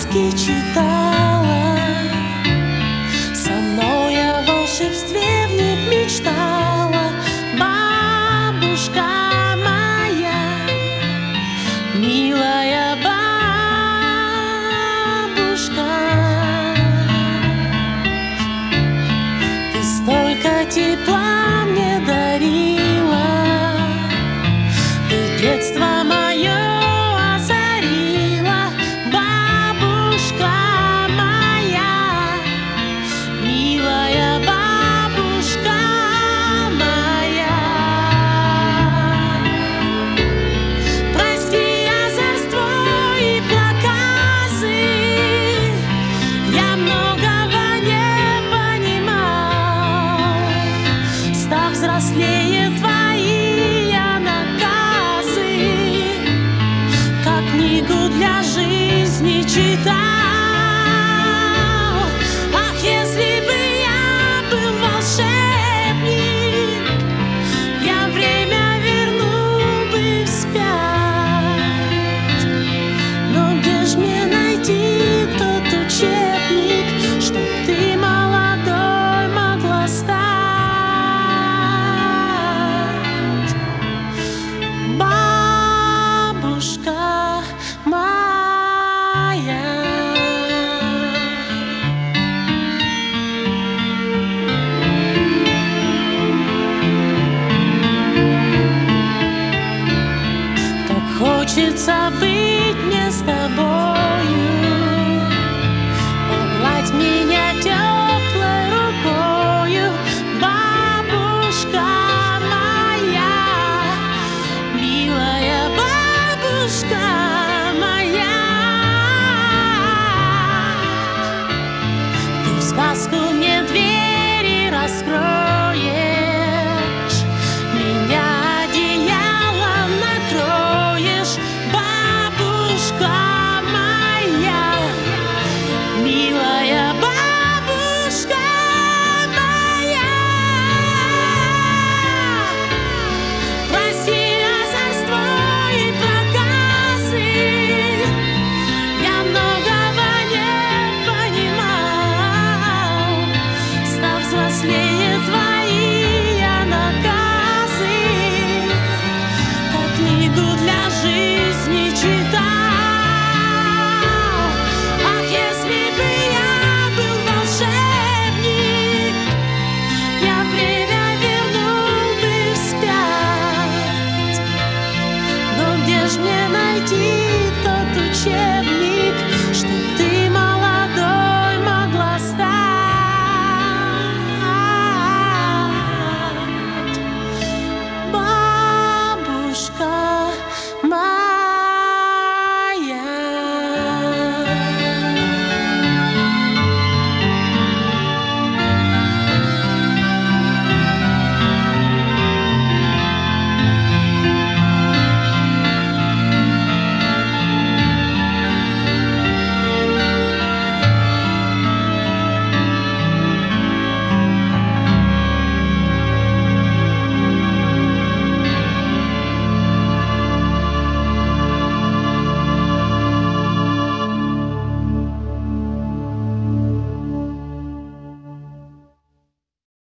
сказки читала, со мной о волшебстве вмиг мечтала. Бабушка моя, милая бабушка, ты столько тепла мне дарила, ты детство мое озарила. Бабушка моя, милая бабушка моя, прости озорство и проказы, я многого не понимал. Став взрослее, твои я наказы как книгу для жизни читал. Ах, если бы я был волшебник, я время вернул бы вспять. Но где ж мне найти тот учебник, чтоб ты молодой могла стать? Бабушка моя. Как хочется быть мне с тобою, погладь меня теплой